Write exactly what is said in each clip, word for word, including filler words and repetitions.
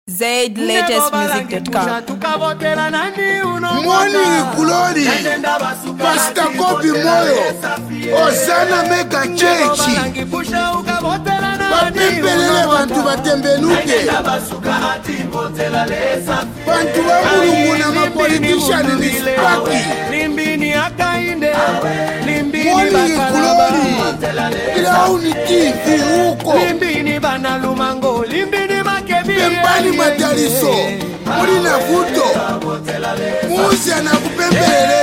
Zaid latest music dot com. Morning glory, Pastor Kobe Moyo, Osana Mega Church. Bapempelele bantu batembenuke. Bantu wa mulungu na mapolitician ni spaki. Morning glory, ila unitivi huko. Pembani mataliso, muri na vuto, muzi anakupembelele.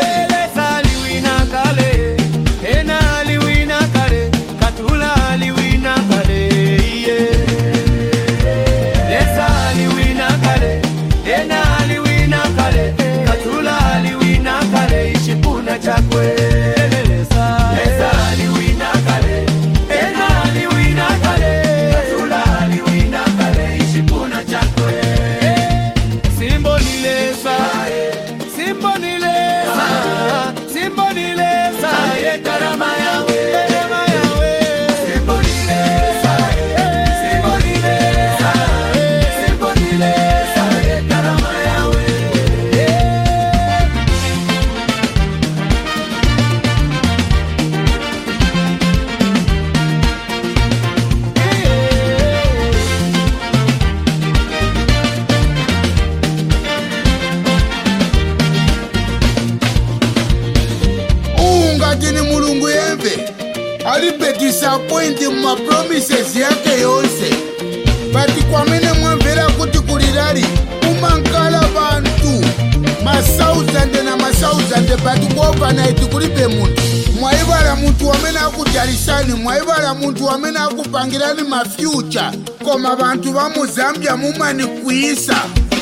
Alipe disappoint ma promises yake yose. Bati kwa mene mwamvera kuti kulirari umankala bantu masauzande na masauzande bati kwa na itukulipe muntu. Mwaibara muntu wamena akujalisani, mwaibara muntu wamena akupangirani ma future. Koma bantu wa Mozambia mumani kuisa.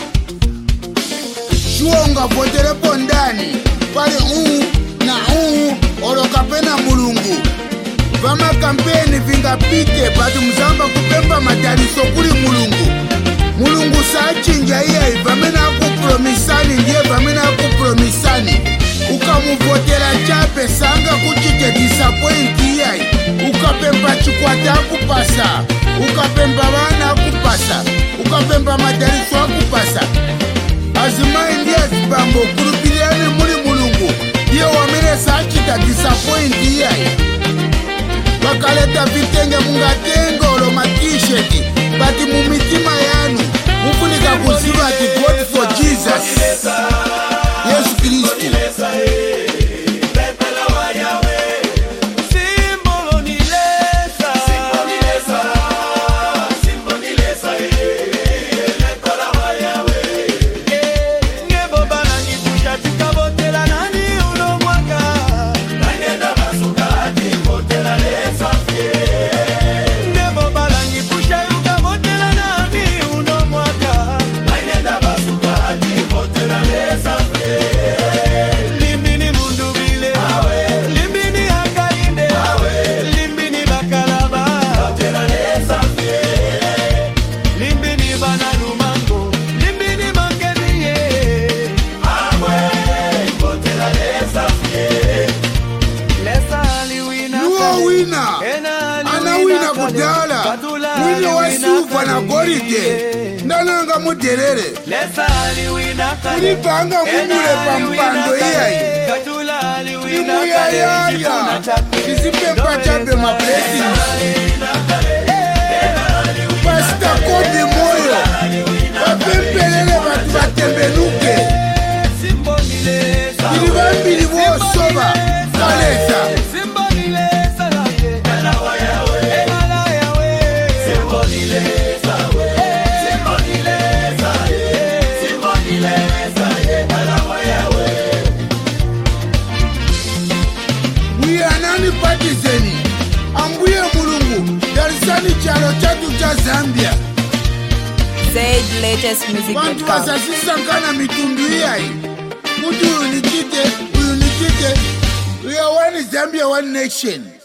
Shuonga votere pondani, pale uu na uu orokapena mulungu. Vama kampeni vinga pite batu mzamba kupemba mataliso kuli mulungu. Mulungu saachinja iya vamena kupromisani ndiye vamena kupromisani. Ukamuvotera chape sanga kuchite disappoint iya. Ukapemba chikwata akupasa. Ukapemba wana akupasa. Ukapemba mataliso akupasa. Azimai ndiye zibambo kurupiliane muli mulungu. Iyo wamene saachita disappoint iya. Bakaleta vitenge mungatenga olo matisheti. Bati mumitima yanu mufunika kuziva ati God for Jesus Yesu Kristu. Anawina kudala mwini wa sufa na gorite ndananga muderere ulipanga mumule pampando iyayi imuyayaya isipepa chape mablessing. Pastor Kobe Moyo bapempelele batu batembenuke ilibambili bosoba kalesa. Ambuye mulungu darisani chalo chatu cha Zambia. Zaid latest music dot com. Bantu wasasisankana mitundu iyayi. Mutu uyu nikite, uyu nikite. We are one Zambia, one nation.